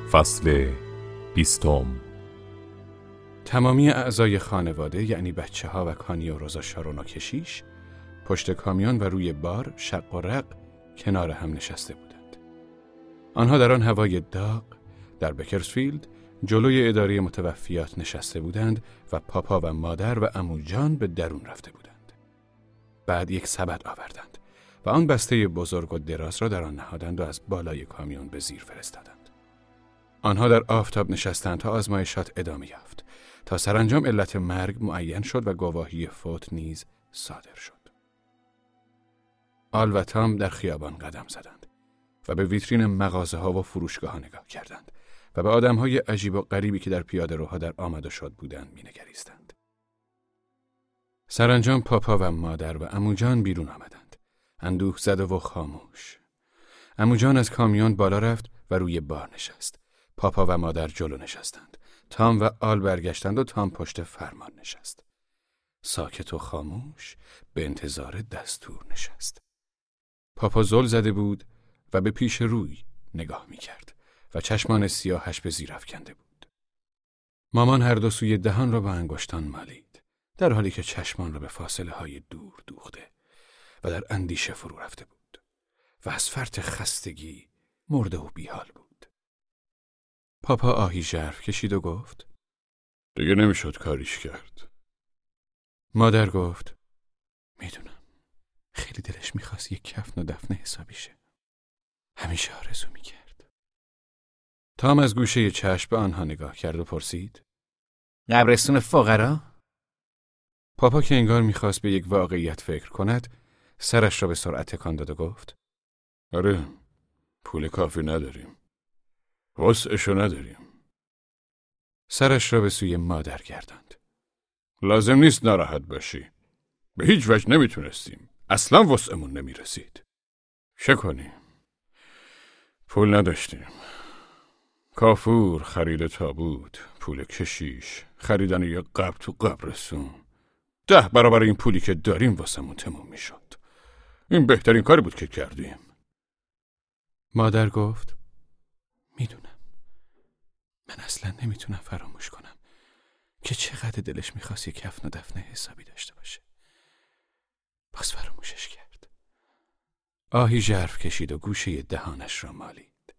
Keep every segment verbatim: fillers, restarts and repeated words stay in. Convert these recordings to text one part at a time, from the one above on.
فصل بیستم. تمامی اعضای خانواده یعنی بچه ها و کانی و روزا شارون و کشیش پشت کامیون و روی بار شق و رق کنار هم نشسته بودند. آنها در آن هوای داغ در بکرزفیلد جلوی اداره متوفیات نشسته بودند و پاپا و مادر و عمو جان به درون رفته بودند. بعد یک سبد آوردند و آن بسته بزرگ و دراز را در آن نهادند و از بالای کامیون به زیر فرستادند. آنها در آفتاب نشستند تا آزمایشات ادامه یافت، تا سرانجام علت مرگ معین شد و گواهی فوت نیز صادر شد. آل و تام در خیابان قدم زدند و به ویترین مغازه ها و فروشگاه ها نگاه کردند و به آدم های عجیب و غریبی که در پیاده روها در آمد و شد بودند می نگریستند. سرانجام پاپا و مادر و عمو جان بیرون آمدند، اندوه زده و خاموش. عمو جان از کامیون بالا رفت و روی بار نشست. پاپا و مادر جلو نشستند. تام و آل برگشتند و تام پشت فرمان نشست. ساکت و خاموش به انتظار دستور نشست. پاپا زل زده بود و به پیش روی نگاه می کرد و چشمان سیاهش به زیر افکنده بود. مامان هر دو سوی دهان را با انگشتان مالید، در حالی که چشمان را به فاصله های دور دوخته و در اندیشه فرو رفته بود و از فرط خستگی مرده و بیحال بود. پاپا آهی ژرف کشید و گفت: دیگه نمیشد کاریش کرد. مادر گفت: میدونم، خیلی دلش میخواست یک کفن و دفنه حسابی شه. همیشه آرزو میکرد. تام از گوشه چشم به آنها نگاه کرد و پرسید: قبرستون فقرا؟ پاپا که انگار میخواست به یک واقعیت فکر کند، سرش را به سرعت تکان داد و گفت: آره، پول کافی نداریم. وسعشو نداریم. سرش را به سوی مادر گرداند. لازم نیست ناراحت باشی. به هیچ وجه نمیتونستیم. اصلا وسعمون نمیرسید. چه کنیم؟ پول نداشتیم. کافور، خرید تابوت، پول کشیش، خریدن یک قبر تو قبرستون. ده برابر این پولی که داریم واسمون تموم میشد. این بهترین کاری بود که کردیم. مادر گفت: میدونم. من اصلا نمیتونم فراموش کنم که چقدر دلش میخواست یک کفن و دفنه حسابی داشته باشه. باز فراموشش کرد. آهی ژرف کشید و گوشه دهانش را مالید.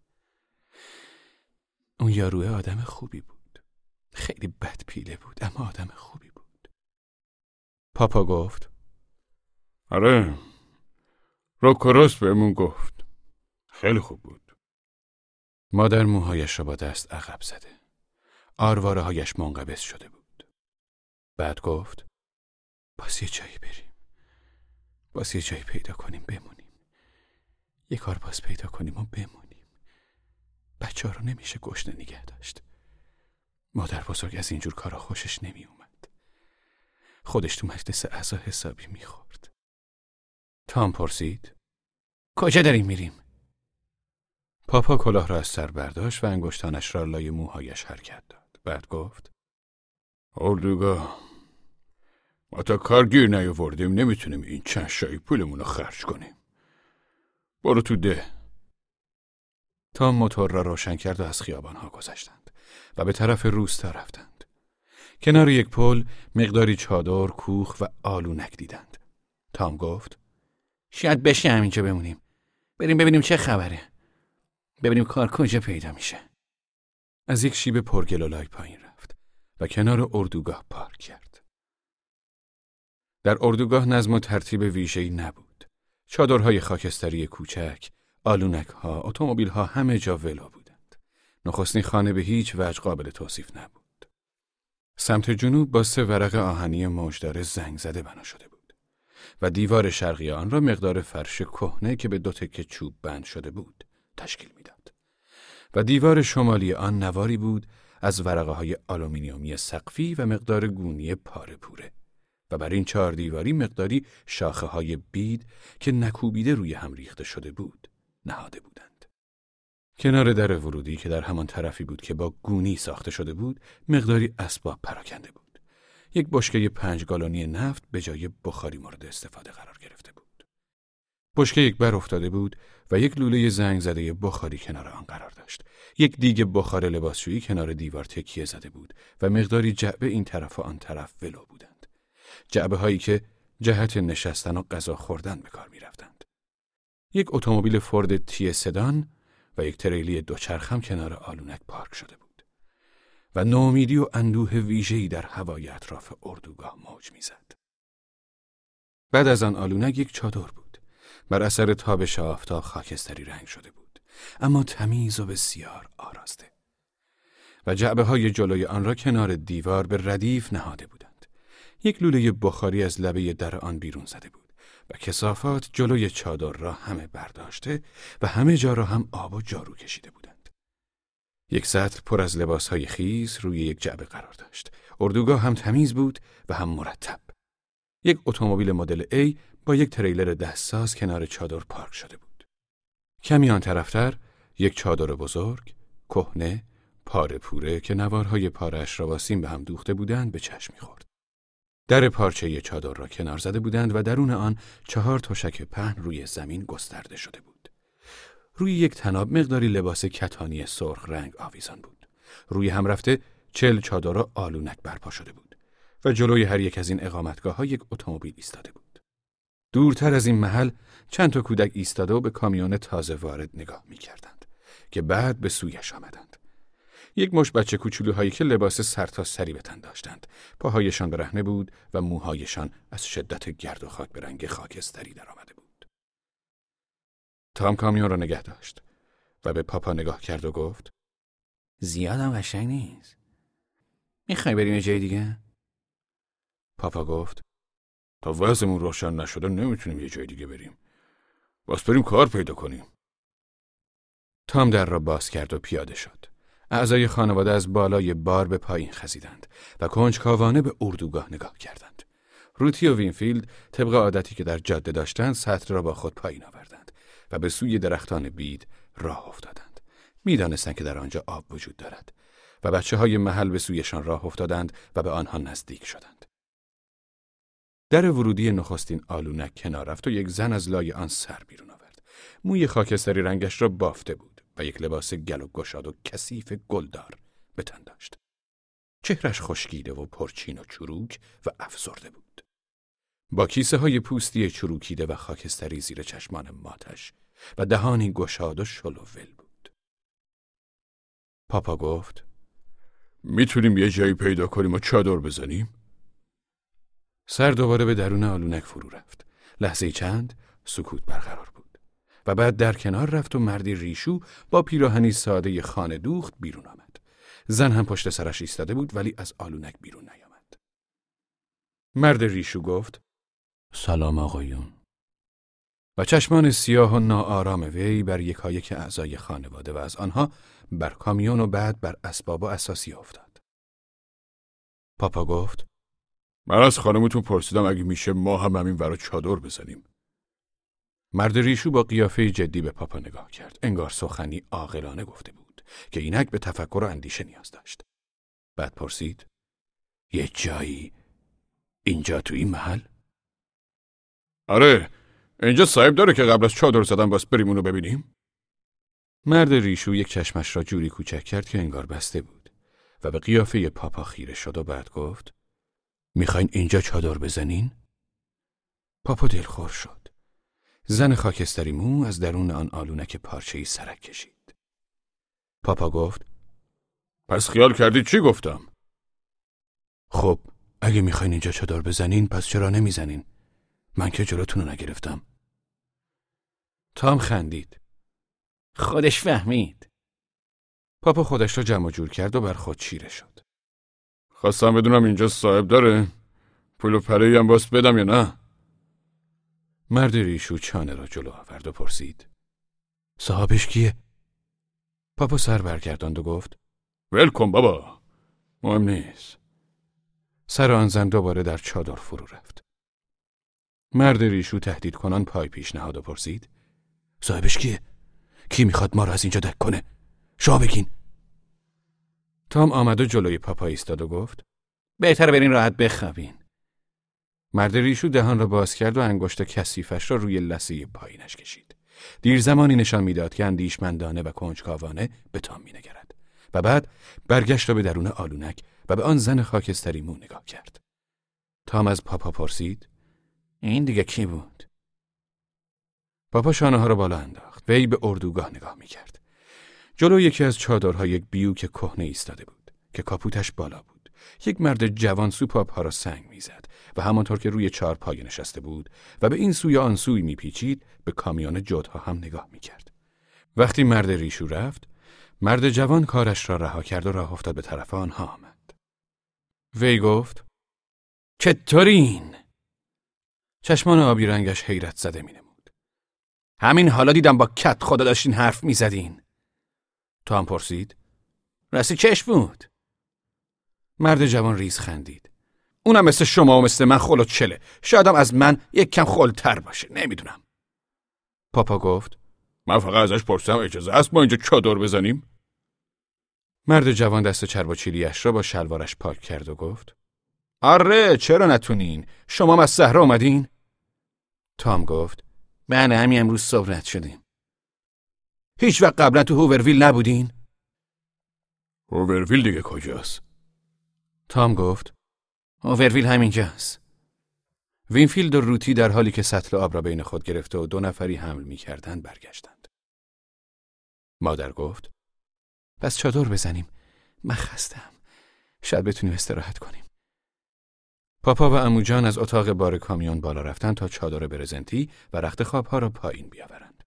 اون یاروه آدم خوبی بود. خیلی بد پیله بود، اما آدم خوبی بود. پاپا گفت: آره، روکروس بهمون گفت. خیلی خوب بود. مادر موهایش را با دست عقب زده. آرواره هایش منقبض شده بود. بعد گفت: باز یه جایی بریم. باز یه جایی پیدا کنیم بمونیم. یه کار باز پیدا کنیم و بمونیم. بچه ها رو نمیشه گشنه نگه داشت. مادر بزرگ از اینجور کارا خوشش نمی اومد. خودش تو مجلس اعضا حسابی میخورد. تام پرسید: کجا داریم میریم؟ پاپا کلاه را از سر برداشت و انگشتانش را لای موهایش حرکت داد. بعد گفت: اردوگاه. ما تا کار گیر نیاوردیم، نمیتونیم این چند شایی پولمون رو خرج کنیم. برو تو ده. تام موتور را روشن کرد و از خیابانها گذشتند و به طرف روستا رفتند. کنار یک پل مقداری چادر، کوخ و آلونک دیدند. تام گفت: شاید بشه همینجا بمونیم. بریم ببینیم چه خبره. ببینیم کار کجا پیدا میشه. از یک شیب پرگل و لای پایین رفت و کنار اردوگاه پارک کرد. در اردوگاه نظم و ترتیب ویژه‌ای نبود. چادرهای خاکستری کوچک، آلونک‌ها، اتومبیل‌ها همه جا ولو بودند. نخستین خانه به هیچ وجه قابل توصیف نبود. سمت جنوب با سه ورق آهنی موجدار زنگ زده بنا شده بود و دیوار شرقی آن را مقدار فرش کهنه که به دو تکه چوب بند شده بود تشکیل میداد و دیوار شمالی آن نواری بود از ورقه های آلومینیومی سقفی و مقدار گونی پاره پوره و بر این چهار دیواری مقداری شاخه های بید که نکوبیده روی هم ریخته شده بود نهاده بودند. کنار در ورودی که در همان طرفی بود که با گونی ساخته شده بود مقداری اسباب پراکنده بود. یک بشکه پنج گالونی نفت به جای بخاری مورد استفاده قرار گرفته بود. بشکه یک بر افتاده بود و یک لوله زنگ زده بخاری کنار آن قرار داشت یک دیگ بخار لباسشویی کنار دیوار تکیه زده بود و مقداری جعبه این طرف و آن طرف ولو بودند. جعبه هایی که جهت نشستن و غذا خوردن به کار می رفتند. یک اتومبیل فورد تی سدان و یک تریلی دوچرخه کنار آلونک پارک شده بود و نومیدی و اندوه ویژه‌ای در هوای اطراف اردوگاه موج می‌زد. بعد از آن آلونک یک چادر بود. بر اثر تابش آفتاب خاکستری رنگ شده بود، اما تمیز و بسیار آراسته. و جعبه‌های جلوی آن را کنار دیوار به ردیف نهاده بودند. یک لوله بخاری از لبه در آن بیرون زده بود و کثافات جلوی چادر را همه برداشته و همه جا را هم آب و جارو کشیده بودند. یک سطل پر از لباس‌های خیس روی یک جعبه قرار داشت. اردوگاه هم تمیز بود و هم مرتب. یک اتومبیل مدل A با یک تریلر دستساز کنار چادر پارک شده بود. کمی آن طرفتر یک چادر بزرگ، کهنه، پاره پوره که نوارهای پاره‌اش را با سیم به هم دوخته بودند به چشم می‌خورد. در پارچه چادر را کنار زده بودند و درون آن چهار تشک پهن روی زمین گسترده شده بود. روی یک طناب مقداری لباس کتانی سرخ رنگ آویزان بود. روی هم رفته چهل چادر آلونک برپا شده بود و جلوی هر یک از این اقامتگاه‌ها یک اتومبیل ایستاده بود. دورتر از این محل چند تا کودک ایستاده و به کامیون تازه وارد نگاه می‌کردند که بعد به سویش آمدند. یک مشت بچه کوچولوهایی که لباس سرتاسری به تن داشتند، پاهایشان برهنه بود و موهایشان از شدت گرد و خاک به رنگ خاکستری درآمده بود. تام کامیون را نگه داشت و به پاپا نگاه کرد و گفت: زیادم قشنگ نیست. میخوای بریم یه جای دیگه؟ پاپا گفت: تا وضعمون روشن نشده نمیتونیم یه جای دیگه بریم. باز بریم کار پیدا کنیم. تام در را باز کرد و پیاده شد. اعضای خانواده از بالای بار به پایین خزیدند و کنجکاوانه به اردوگاه نگاه کردند. روتی و وینفیلد طبق عادتی که در جاده داشتند سطل را با خود پایین آوردند و به سوی درختان بید راه افتادند. می‌دانستند که در آنجا آب وجود دارد و بچه‌های محل به سویشان راه افتادند و به آنها نزدیک شدند. در ورودی نخستین آلونک کنار رفت و یک زن از لای آن سر بیرون آورد. موی خاکستری رنگش را بافته بود و یک لباس گلو گشاد و کثیف گلدار به تن داشت. چهرش خشکیده و پرچین و چروک و افسرده بود. با کیسه های پوستی چروکیده و خاکستری زیر چشمان ماتش و دهانی گشاد و شلوول بود. پاپا گفت: میتونیم یه جایی پیدا کنیم و چادر بزنیم؟ سر دوباره به درون آلونک فرو رفت. لحظه چند سکوت برقرار بود و بعد در کنار رفت و مردی ریشو با پیراهنی ساده خانه دوخت بیرون آمد. زن هم پشت سرش ایستاده بود ولی از آلونک بیرون نیامد. مرد ریشو گفت: سلام آقایون. و چشمان سیاه و ناآرام وی بر یکایک اعضای خانواده و از آنها بر کامیون و بعد بر اسباب و اساسی افتاد. پاپا گفت: من از خانمتون پرسیدم اگه میشه ما هم همین ورا چادر بزنیم. مرد ریشو با قیافه جدی به پاپا نگاه کرد. انگار سخنی عاقلانه گفته بود که اینک به تفکر و اندیشه نیاز داشت. بعد پرسید: یه جایی اینجا تو این محل؟ آره، اینجا صاحب داره که قبل از چادر زدن باز بریم اونو ببینیم؟ مرد ریشو یک چشمش را جوری کوچک کرد که انگار بسته بود و به قیافه پاپا خیره شد و بعد گفت: میخواین اینجا چادر بزنین؟ پاپا دلخور شد. زن خاکستری مو از درون آن آلونک پارچه‌ای سرک کشید. پاپا گفت: پس خیال کردی چی گفتم؟ خب اگه میخواین اینجا چادر بزنین پس چرا نمیزنین؟ من که جلوتون رو نگرفتم. تام خندید. خودش فهمید. پاپا خودش را جمع جور کرد و بر خود چیره شد. خواستم بدونم اینجا صاحب داره؟ پول و پره‌ای هم باست بدم یا نه؟ مرد ریشو چانه را جلو آورد و پرسید: صاحبش کیه؟ پاپا سر برگرداند و گفت: ول کن بابا، مهم نیست. سر آن زن دوباره در چادر فرو رفت. مرد ریشو تهدید کنان پای پیش نهاد و پرسید: صاحبش کیه؟ کی میخواد ما را از اینجا دک کنه؟ شما بگین. تام آمد و جلوی پاپا ایستاد و گفت: بهتره برین راحت بخوابین. مرد ریشو دهان را باز کرد و انگشت کثیفش را روی لثه پایینش کشید. دیر زمانی نشان میداد که اندیشمندانه و کنجکاوانه به تام مینگرد و بعد برگشت و به درون آلونک و به آن زن خاکستری مو نگاه کرد. تام از پاپا پرسید: این دیگه کی بود؟ پاپا شانه ها را بالا انداخت. وی به اردوگاه نگاه میکرد. جلو یکی از چادرها یک بیوک کهنه ایستاده بود که کاپوتش بالا بود. یک مرد جوان سوپاپ ها را سنگ میزد و همانطور که روی چهار پایه نشسته بود و به این سوی آن سوی میپیچید به کامیون جودها هم نگاه میکرد. وقتی مرد ریشو رفت، مرد جوان کارش را رها کرد و راه افتاد به طرف آنها آمد. وی گفت: چطورین؟ چشمان آبی رنگش حیرت زده مینمود. همین حالا دیدم با کت خدا داشتین حرف میزدین. تام پرسید: راستی چش بود؟ مرد جوان ریز خندید. اونم مثل شما و مثل من خل و چله. شایدم از من یک کم خلتر باشه. نمیدونم. پاپا گفت: من فقط ازش پرسیدم اجازه است ما اینجا چادر بزنیم؟ مرد جوان دست چرباچیلیش را با شلوارش پاک کرد و گفت: آره، چرا نتونین؟ شما هم از صحرا اومدین؟ تام گفت: بله، همین امروز صبح رد شدیم. هیچ وقت قبلا تو هوورویل نبودین؟ هوورویل دیگه کجاست؟ تام گفت: هوورویل همینجاست. وینفیلد و روتی در حالی که سطل آب را بین خود گرفته و دو نفری حمل می‌کردند برگشتند. مادر گفت: پس چادر بزنیم. من خستم. شاید بتونیم استراحت کنیم. پاپا و عمو جان از اتاق بار کامیون بالا رفتن تا چادر برزنتی و رخت خوابها را پایین بیاورند.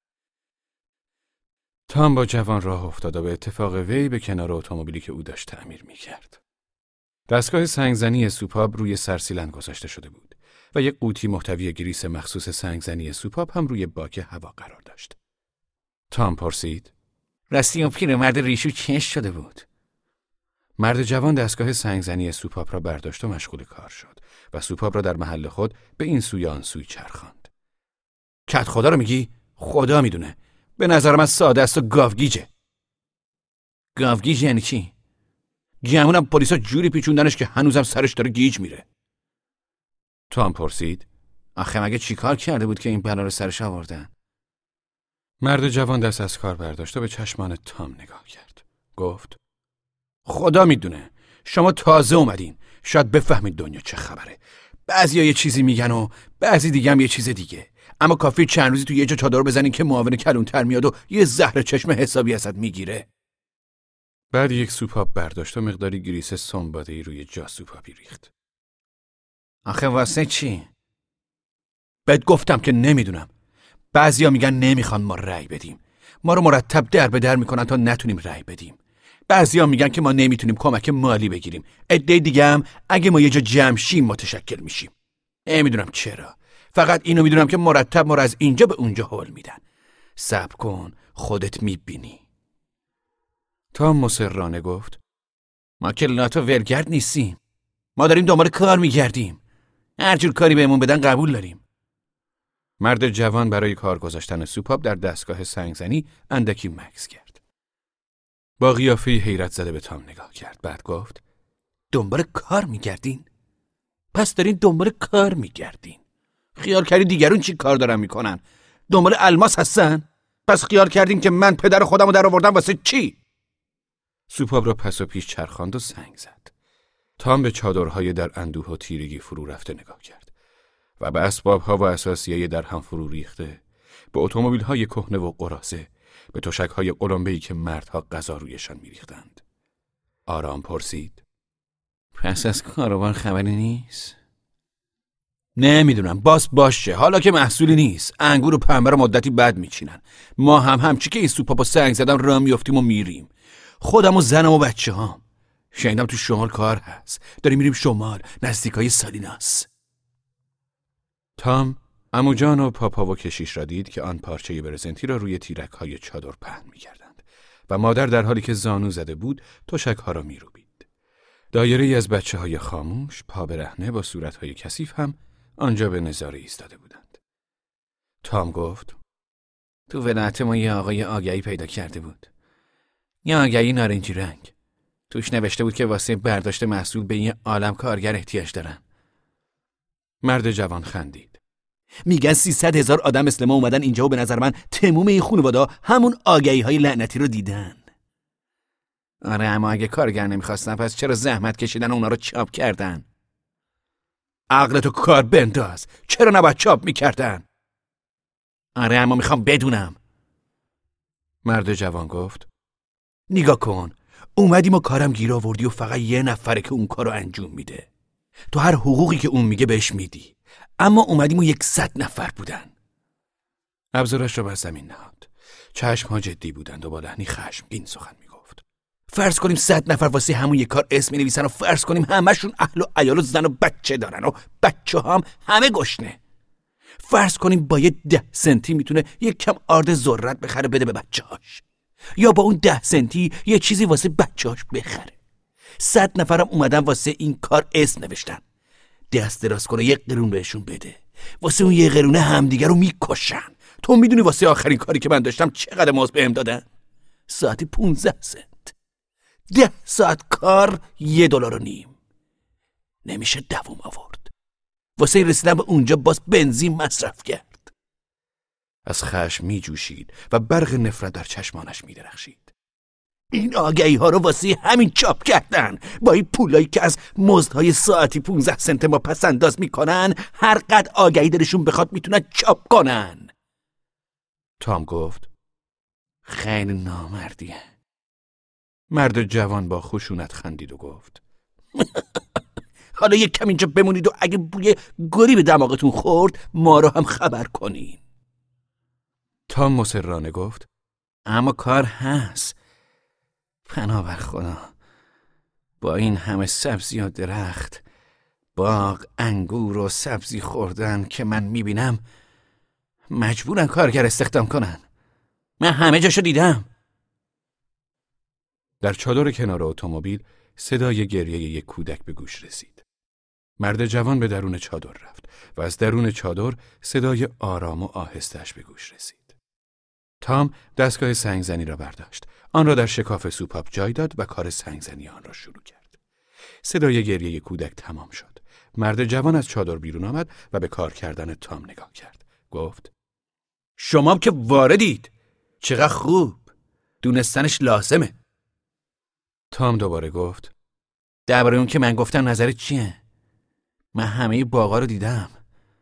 تام با جوان راه افتاد و به اتفاق وی به کنار اتومبیلی که او داشت تعمیر می‌کرد. دستگاه سنگزنی سوپاپ روی سرسیلن گذاشته شده بود و یک قوطی محتوی گریس مخصوص سنگزنی سوپاپ هم روی باک هوا قرار داشت. تام پرسید: راستی اون پیرمرد ریشو چش شده بود؟ مرد جوان دستگاه سنگزنی سوپاپ را برداشت و مشغول کار شد و سوپاپ را در محل خود به این سوی آن سوی چرخاند. کت خدا رو میگی؟ خدا میدونه. به نظر من ساده است و گاوگیجه. گاوگیج یعنی چی؟ گمونم پلیسا جوری پیچوندنش که هنوزم سرش داره گیج میره. تام پرسید: آخه مگه چی کار کرده بود که این بلا رو سرش آوردن؟ مرد جوان دست از کار برداشت و به چشمان تام نگاه کرد. گفت: خدا میدونه. شما تازه اومدین. شاید بفهمید دنیا چه خبره. بعضیا یه چیزی میگن و بعضی دیگه هم یه چیز دیگه. اما کافی چند روزی تو یه جا چادر بزنین که معاون کلونتر میاد و یه زهر چشم حسابی ازت میگیره. بعد یک سوپاپ برداشت و مقداری گریس سنباده‌ای روی جا سوپاپی ریخت. آخه واسه چی؟ بهت گفتم که نمیدونم. بعضیا میگن نمیخوان ما رأی بدیم. ما رو مرتب در به در میکنن تا نتونیم رأی بدیم. بعضیا میگن که ما نمیتونیم کمک مالی بگیریم. عده دیگه هم اگه ما یه جا جمع شیم متشکل میشیم. نمیدونم چرا. فقط اینو میدونم که مرتب ما رو از اینجا به اونجا هول میدن. صبر کن، خودت میبینی. تام مصرانه گفت: ما که لات و ولگرد نیستیم. ما داریم دنبال کار میگردیم. هر جور کاری بهمون بدن قبول داریم. مرد جوان برای کار گذاشتن سوپاپ در دستگاه سنگزنی اندکی مکث کرد. با قیافه حیرت زده به تام نگاه کرد. بعد گفت: دنبال کار میگردین؟ پس دارین دنبال کار میگردین. خیال کردین دیگرون چی کار دارن میکنن؟ دنبال الماس هستن؟ پس خیال کردین که من پدر خودمو در آوردم واسه چی؟ سوپاپ را پس و پیش چرخاند و سنگ زد. تام به چادرهای در اندوه و تیرگی فرو رفته نگاه کرد و به اسبابها و اساسیه در هم فرو ریخته، به اتومبیل‌های کهنه و قراضه، به تشک‌های قلمبه‌ای که مردها غذا رویشان می‌ریختند. آرام پرسید: پس از کاروان خبری نیست؟ نمیدونم. باز باشه. حالا که محصولی نیست. انگور و پنبه رو مدتی بعد میچینن. ما هم همچی که این سوپاپو سنگ زدم راه میافتیم و میریم. خودم و زنم و بچه هام. شنیدم تو شمال کار هست. داریم میریم شمال، نزدیکای سالیناس. تام عمو جان و پاپا و کشیش را دید که آن پارچه برزنتی را روی تیرک‌های چادر پهن می‌کردند و مادر در حالی که زانو زده بود تشک‌ها را می‌روبید. دایره‌ای از بچه‌های خاموش، پا برهنه با صورت‌های کثیف هم آنجا به نظاره ایستاده بودند. تام گفت: تو ولایت ما یه آقای آگهی پیدا کرده بود. یه آگهی نارنجی رنگ. توش نوشته بود که واسه برداشت محصول به یه عالم کارگر احتیاج دارن. مرد جوان خندید. میگن سیصد هزار آدم مثل ما اومدن اینجا و به نظر من تموم این خانواده همون آگهی های لعنتی رو دیدن. آره اما اگه کارگر نمیخواستن پس چرا زحمت کشیدن و اونا رو چاپ کردن؟ عقلتو کار بنداز، چرا نباید چاپ میکردن؟ آره اما میخوام بدونم. مرد جوان گفت نگاه کن، اومدیم و کارم گیر آوردی و فقط یه نفره که اون کارو انجام میده. تو هر حقوقی که اون میگه بهش میدی، اما اومدیم و یکصد نفر بودن. ابزارش رو بر زمین نهاد. چشم‌ها جدی بودند و با لحنی خشمگین سخن میگفت. فرض کنیم صد نفر واسه همون یک کار اسم می‌نویسن و فرض کنیم همشون اهل و عیال و زن و بچه دارن و بچه هم همه گشنه. فرض کنیم با یه ده سنتی میتونه یک کم آرد ذرت بخره بده به بچه‌هاش، یا با اون ده سنتی یه چیزی واسه بچه‌هاش بخره. صد نفرم اومدن واسه این کار اسم نوشتن. دست دراز کنه یک قرون بهشون بده، واسه اون یه قرونه همدیگه رو میکشن. تو میدونی واسه آخرین کاری که من داشتم چقدر مزد بهم دادن؟ ساعتی پونزده سنت. ده ساعت کار یه دلار و نیم. نمیشه دووم آورد. واسه رسیدن به اونجا باز بنزین مصرف کرد. از خشم می جوشید و برق نفرت در چشمانش می درخشید. این آگهی ها رو واسه همین چاپ کردن. با این پولایی که از مزدهای ساعتی پونزده سنت ما پس انداز میکنن، هر قد آگهی دلشون بخواد میتونن چاپ کنن. تام گفت خیلی نامردیه. مرد جوان با خشونت خندید و گفت حالا یک کم اینجا بمونید و اگه بوی گلی به دماغتون خورد ما رو هم خبر کنین. تام مصرانه گفت اما کار هست. پناه بر خدا، با این همه سبزی و درخت، باغ، انگور و سبزی خوردن که من میبینم مجبورن کارگر استخدام کنن. من همه جاشو دیدم. در چادر کنار اتومبیل صدای گریه یک کودک به گوش رسید. مرد جوان به درون چادر رفت و از درون چادر صدای آرام و آهسته‌اش به گوش رسید. تام دستگاه سنگزنی را برداشت، آن را در شکاف سوپاپ جای داد و کار سنگزنی آن را شروع کرد. صدای گریه کودک تمام شد. مرد جوان از چادر بیرون آمد و به کار کردن تام نگاه کرد. گفت شما که واردید، چقدر خوب، دونستنش لازمه. تام دوباره گفت درباره اون که من گفتم نظرت چیه؟ من همه باغا رو دیدم.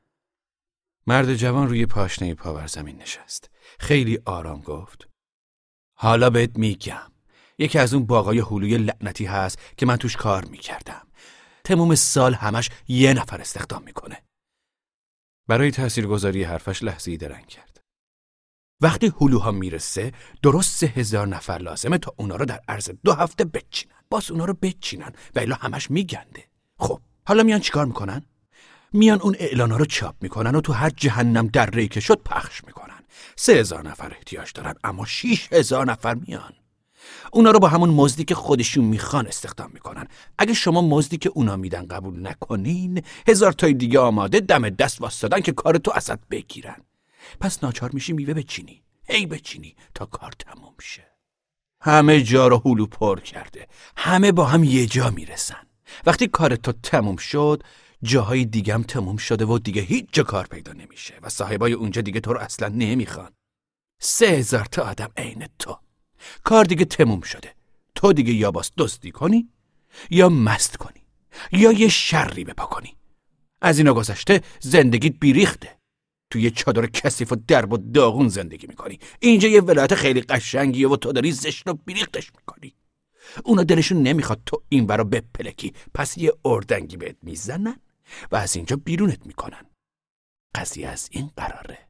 مرد جوان روی پاشنه پاور زمین نشست. خیلی آرام گفت حالا بهت میگم. یکی از اون باغای هلوی لعنتی هست که من توش کار میکردم. تموم سال همش یه نفر استخدام میکنه. برای تاثیرگذاری حرفش لحظه‌ای درنگ کرد. وقتی هلوها میرسه درست سه هزار نفر لازمه تا اونا رو در عرض دو هفته بچینن. باز اونا رو بچینن و الا همش میگنده. خب حالا میان چیکار میکنن؟ میان اون اعلانا رو چاپ میکنن و تو هر جهنم در ری که شد پخش میکنن. سه هزار نفر احتیاج دارن اما شیش هزار نفر میان. اونا رو با همون مزدی که خودشون میخوان استخدام میکنن. اگه شما مزدی که اونا میدن قبول نکنین، هزار تای دیگه آماده دم دست واسدادن که کار تو ازت بگیرن. پس ناچار میشی میوه بچینی، هی بچینی تا کار تموم شه. همه جا رو هلو پر کرده، همه با هم یه جا میرسن. وقتی کار تو تموم شد، جاهای دیگه هم تموم شده و دیگه هیچ جا کار پیدا نمیشه و صاحبای اونجا دیگه تو رو اصلا نمیخوان. سه هزار تا آدم عین تو. کار دیگه تموم شده. تو دیگه یا باز دزدی کنی یا مست کنی یا یه شری بپا کنی. از اینا گذشته زندگیت بیریخته. تو یه چادر کثیف و درب و داغون زندگی میکنی. اینجا یه ولایت خیلی قشنگیه و تو داری زشت و بیریختش میکنی. اونا دلشون نمیخواد تو این برا بپلکی، پس یه اردنگی بهت میزنن و از اینجا بیرونت میکنن. قضیه از این قراره.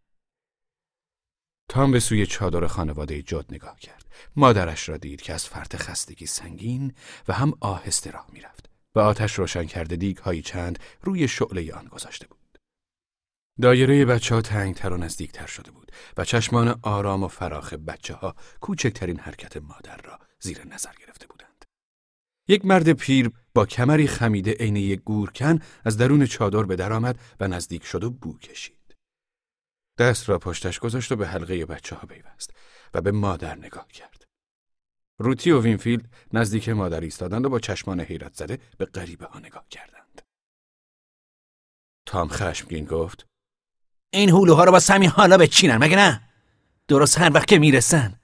تام به سوی چادر خانواده جاد نگاه کرد. مادرش را دید که از فرط خستگی سنگین و هم آهسته راه میرفت و آتش روشن کرده دیگ هایی چند روی شعله آن گذاشته بود. دایره بچه ها تنگتر و نزدیکتر شده بود و چشمان آرام و فراخ بچه ها کوچکترین حرکت مادر را زیر نظر گرفته بودند. یک مرد پیر با کمری خمیده عین یک گورکن از درون چادر به در آمد و نزدیک شد و بو کشید. دست را پشتش گذاشت و به حلقه بچه ها پیوست و به مادر نگاه کرد. روتی و وینفیلد نزدیک مادر ایستادند و با چشمان حیرت زده به غریبه ها نگاه کردند. تام خشمگین گفت این هلوها رو با همین حالا بچینن مگه نه؟ درست هر وقت که میرسن.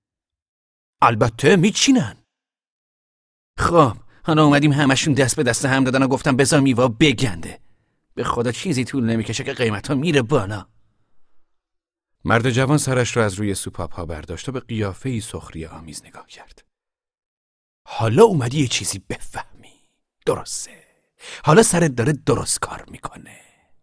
البته میچینن. خب حالا اومدیم همشون دست به دست هم دادن و گفتم بذار میوا بگنده. به خدا چیزی طول نمیکشه که قیمتا میره بالا. مرد جوان سرش را از روی سوپاپ ها برداشت و به قیافه‌ای سخریه آمیز نگاه کرد. حالا اومدی یه چیزی بفهمی. درسته. حالا سرت داره درست کار میکنه.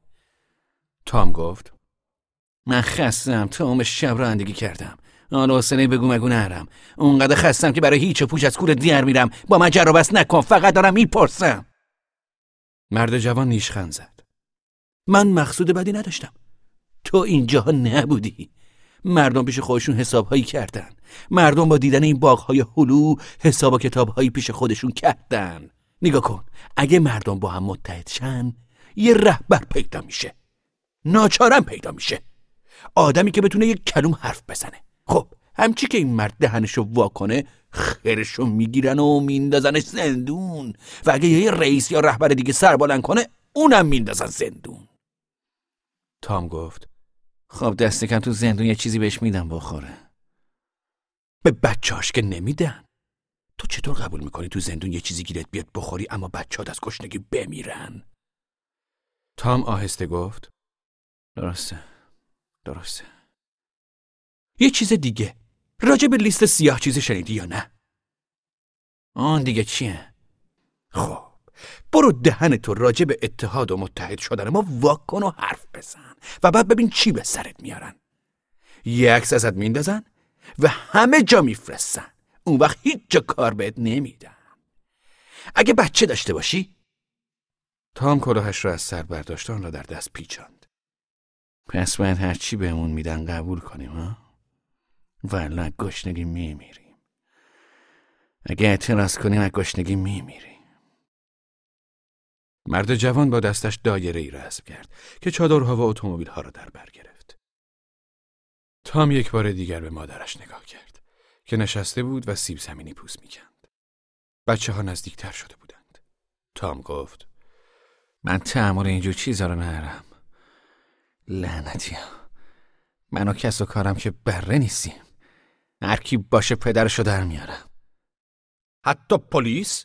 تام گفت من خستم، تمام شب رانندگی کردم. حالا حوصله بگو مگو نرم. اونقدر خستم که برای هیچ و پوچ از کوره در میرم. با من جر و بحث نکن، فقط دارم میپرسم. مرد جوان نیشخند زد. من مقصود بدی نداشتم. تو اینجا نبودی. مردم پیش خودشون حسابهایی کردن. مردم با دیدن این باغ‌های هلو حساب و کتابهایی پیش خودشون کردن. نگاه کن، اگه مردم با هم متحد شن یه رهبر پیدا میشه. ناچارم پیدا میشه. آدمی که بتونه یک کلوم حرف بزنه. خب همچی که این مرد دهنشو وا کنه خیرشو میگیرن و میندازنش زندون، و اگه یه رئیس یا رهبر دیگه سر بلند کنه اونم میندازن زندون. تام گفت خب دست کم تو زندون یه چیزی بهش میدن بخوره. به بچه‌هاش که نمیدن. تو چطور قبول میکنی تو زندون یه چیزی گیرت بیاد بخوری اما بچه‌هات از گشنگی بمیرن؟ تام آهسته گفت درسته درسته. یه چیز دیگه، راجع به لیست سیاه چیزی شنیدی یا نه؟ آن دیگه چیه؟ خب برو دهن تو راجع به اتحاد و متحد شدن ما واک کن و حرف بزن و بعد ببین چی به سرت میارن. یه عکس ازت میندازن و همه جا میفرستن. اون وقت هیچ جا کار بهت نمیدن. اگه بچه داشته باشی. تام کلاهش را از سر برداشت، آن را در دست پیچاند. پس باید هر چی بهمون میدن قبول کنیم ها؟ والا گشنگی میمیریم. اگه اعتراض کنیم از گشنگی میمیریم. مرد جوان با دستش دایره ای رسم کرد که چادرها و اتومبیل ها را در بر گرفت. تام یک بار دیگر به مادرش نگاه کرد که نشسته بود و سیب زمینی پوست میکند. بچه ها نزدیکتر شده بودند. تام گفت من تحمل اینجور چیزا رو ندارم. لعنتی ها. من و کس و کارم که بره نیستیم. هر کی باشه پدرشو در میارم. حتی پلیس؟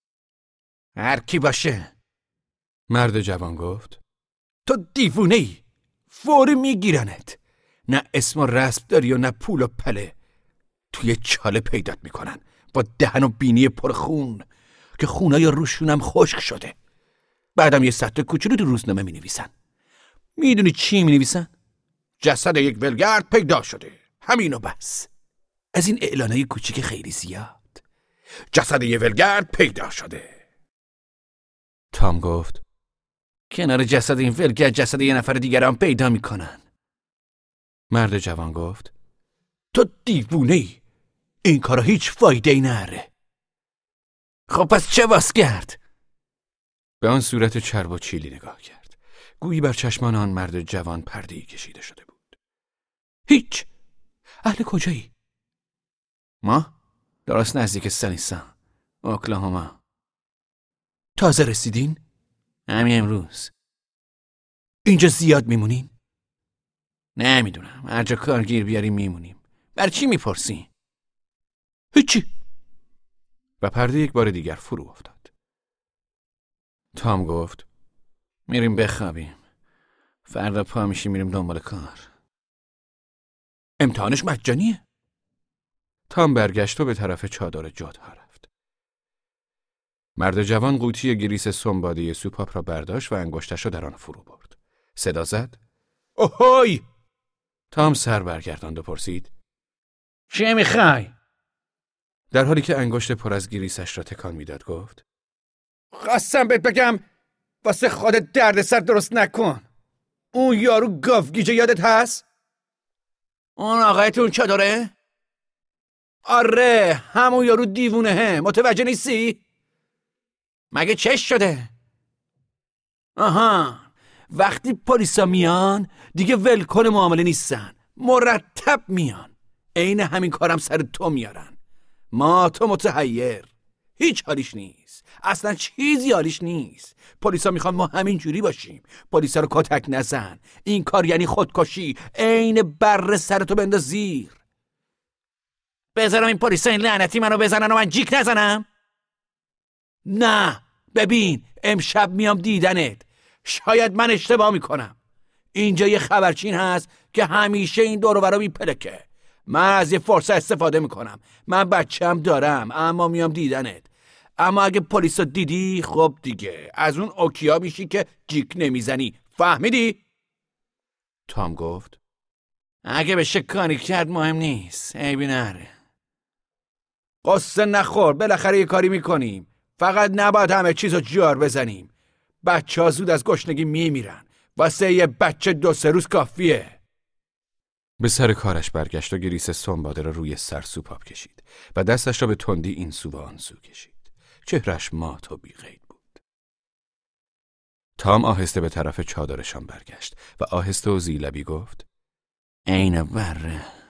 هر کی باشه. مرد جوان گفت تو دیوونه ای. فوری میگیرنت. نه اسم و رسم داری و نه پول و پله. توی چاله پیدات میکنن با دهن و بینی پر خون که خونای روشونم خشک شده. بعدم یه سطر کوچولو تو روزنامه مینویسن. میدونی چی مینویسن؟ جسد یک ولگرد پیدا شده. همینو بس. از این اعلانای کوچیک خیلی زیاد. جسد یک ولگرد پیدا شده. تام گفت کنار جسد این ولگرد جسد یه نفر دیگر هم پیدا میکنن. مرد جوان گفت تو دیوونه ای. این کارا هیچ فایده ای نره. خب پس چه واس کرد؟ به آن صورت چرب و چیلی نگاه کرد. گویی بر چشمان آن مرد جوان پرده‌ای کشیده شده بود. هیچ. اهل کجایی؟ ما؟ درست نزدیک سنیسا، اوکلاهوما. تازه رسیدین؟ همین امروز. اینجا زیاد میمونین؟ نمیدونم. هر جا کارگیر بیاریم میمونیم. بر چی میپرسی؟ هیچی. و پرده یک بار دیگر فرو افتاد. تام گفت میریم بخوابیم. فردا پا میشیم میریم دنبال کار. امتحانش مجانیه؟ تام برگشت و به طرف چادر جادها رفت. مرد جوان قوطی گریس سنباده سوپاپ را برداشت و انگشتش را در آن فرو برد. صدا زد اوهوی! تام سر برگرداند و پرسید چه میخوای؟ در حالی که انگشت پر از گریسش را تکان میداد گفت خواستم بهت بگم واسه خودت دردسر درست نکن. اون یارو گاوگیجه یادت هست؟ اون آقایتون چادره؟ آره همون یارو دیوونه. متوجه نیستی؟ مگه چش شده؟ آها وقتی پلیسا میان دیگه ولکن معامله نیستن. مرتب میان. عین همین کارم سر تو میارن. ما تو متحیر. هیچ حالیش نیست. اصلا چیزی حالیش نیست. پلیسا میخوان ما همین جوری باشیم. پلیسا رو کتک نزن. این کار یعنی خودکشی. عین بر سرتو بنداز زیر. بذارم این پلیسا این لعنتی منو بزنن و من جیک نزنم؟ نه، ببین امشب میام دیدنت. شاید من اشتباه میکنم. اینجا یه خبرچین هست که همیشه این دور و برا میپلکه. من از یه فرصت استفاده میکنم. من بچه‌م دارم اما میام دیدنت. اما اگه پلیسا دیدی خب دیگه از اون اوکیا میشی که جیک نمیزنی. فهمیدی؟ تام گفت اگه بشه کاری کرد مهم نیست. عیبی نره. قصه نخور، بالاخره یه کاری میکنیم. فقط نباید همه چیزو جار بزنیم. بچه ها زود از گشنگی میمیرن. واسه یه بچه دو سه روز کافیه. به سر کارش برگشت و گریس سنباده را روی سر سوپاپ کشید و دستش را به تندی این سو و آن سو کشید. چهرش مات و بی‌قید بود. تام آهسته به طرف چادرشان برگشت و آهسته و زیلبی گفت عین بره.